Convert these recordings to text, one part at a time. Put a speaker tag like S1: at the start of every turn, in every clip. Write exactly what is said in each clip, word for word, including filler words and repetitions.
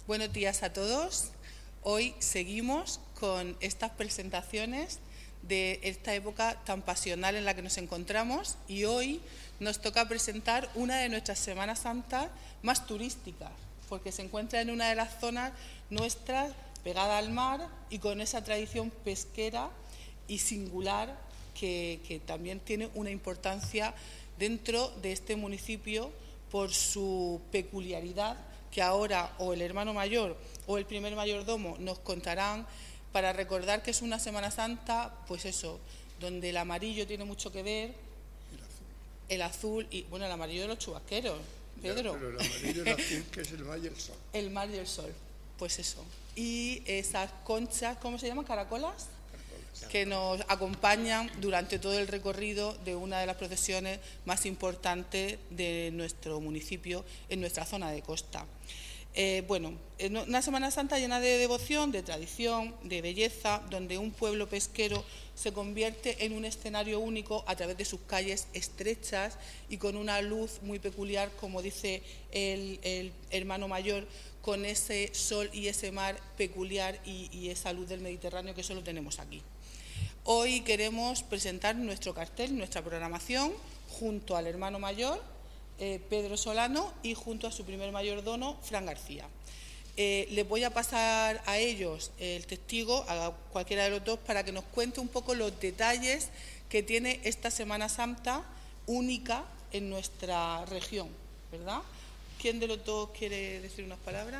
S1: Buenos días a todos. Hoy seguimos con estas presentaciones de esta época tan pasional en la que nos encontramos y hoy nos toca presentar una de nuestras Semanas Santas más turísticas, porque se encuentra en una de las zonas nuestras pegada al mar y con esa tradición pesquera y singular que, que también tiene una importancia dentro de este municipio por su peculiaridad, que ahora o el hermano mayor o el primer mayordomo nos contarán para recordar que es una Semana Santa, pues eso, donde el amarillo tiene mucho que ver, el azul y, bueno, el amarillo de los chubasqueros, Pedro.
S2: Ya, pero el amarillo y el azul, que es el mar y el sol.
S1: El mar y el sol, pues eso. Y esas conchas, ¿cómo se llaman? ¿Caracolas? Que nos acompañan durante todo el recorrido de una de las procesiones más importantes de nuestro municipio, en nuestra zona de costa. Eh, bueno, una Semana Santa llena de devoción, de tradición, de belleza, donde un pueblo pesquero se convierte en un escenario único a través de sus calles estrechas y con una luz muy peculiar, como dice el, el hermano mayor, con ese sol y ese mar peculiar y, y esa luz del Mediterráneo que solo tenemos aquí. Hoy queremos presentar nuestro cartel, nuestra programación, junto al hermano mayor, eh, Pedro Solano, y junto a su primer mayordomo, Fran García. Eh, les voy a pasar a ellos el testigo, a cualquiera de los dos, para que nos cuente un poco los detalles que tiene esta Semana Santa única en nuestra región, ¿verdad? ¿Quién de los dos quiere decir unas palabras?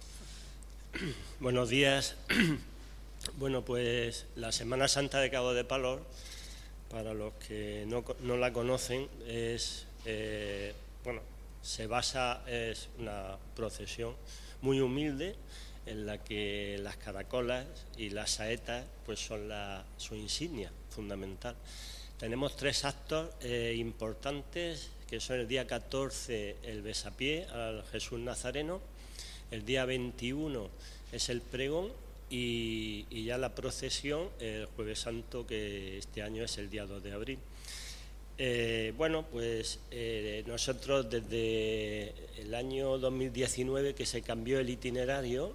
S3: Buenos días. Bueno, pues la Semana Santa de Cabo de Palos, para los que no, no la conocen, es eh, bueno, se basa, es una procesión muy humilde en la que las caracolas y las saetas pues son la, su insignia fundamental. Tenemos tres actos eh, importantes, que son el día catorce el besapié al Jesús Nazareno, el día veintiuno es el pregón, Y, y ya la procesión el Jueves Santo, que este año es el día dos de abril. Eh, bueno, pues eh, nosotros desde el año dos mil diecinueve que se cambió el itinerario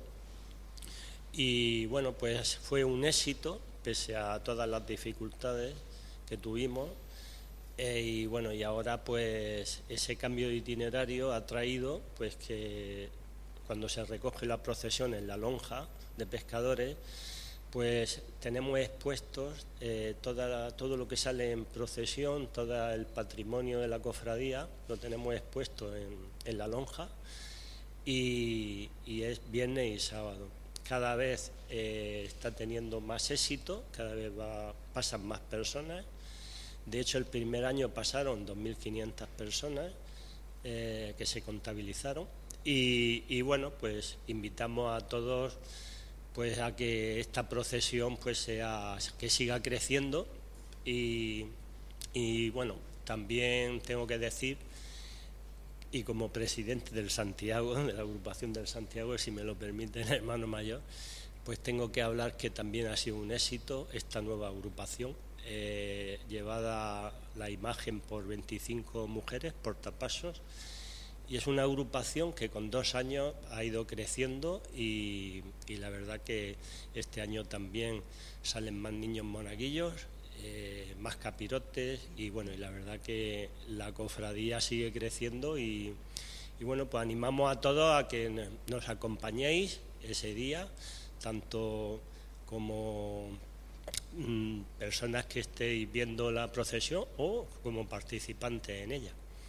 S3: y bueno, pues fue un éxito pese a todas las dificultades que tuvimos eh, y bueno, y ahora pues ese cambio de itinerario ha traído pues que cuando se recoge la procesión en la lonja de pescadores, pues tenemos expuestos eh, toda, todo lo que sale en procesión, todo el patrimonio de la cofradía, lo tenemos expuesto en, en la lonja y, y es viernes y sábado. Cada vez eh, está teniendo más éxito, cada vez va, pasan más personas. De hecho, el primer año pasaron dos mil quinientas personas eh, que se contabilizaron y, y bueno, pues invitamos a todos pues a que esta procesión pues sea, que siga creciendo y, y bueno, también tengo que decir, y como presidente del Santiago, de la agrupación del Santiago, si me lo permite el hermano mayor, pues tengo que hablar que también ha sido un éxito esta nueva agrupación, eh, llevada la imagen por veinticinco mujeres, portapasos, y es una agrupación que con dos años ha ido creciendo y, y la verdad que este año también salen más niños monaguillos, eh, más capirotes y bueno, y la verdad que la cofradía sigue creciendo y, y bueno, pues animamos a todos a que nos acompañéis ese día, tanto como mm, personas que estéis viendo la procesión o como participantes en ella.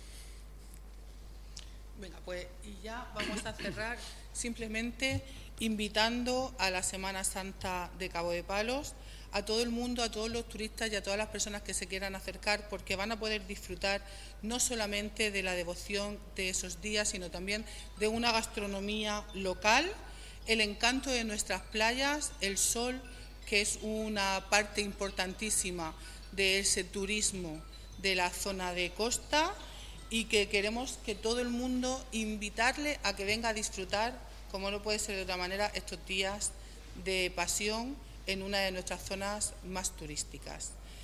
S1: Venga, pues y ya vamos a cerrar simplemente invitando a la Semana Santa de Cabo de Palos a todo el mundo, a todos los turistas y a todas las personas que se quieran acercar, porque van a poder disfrutar no solamente de la devoción de esos días, sino también de una gastronomía local, el encanto de nuestras playas, el sol, que es una parte importantísima de ese turismo de la zona de costa, y que queremos que todo el mundo invitarle a que venga a disfrutar, como no puede ser de otra manera, estos días de pasión en una de nuestras zonas más turísticas.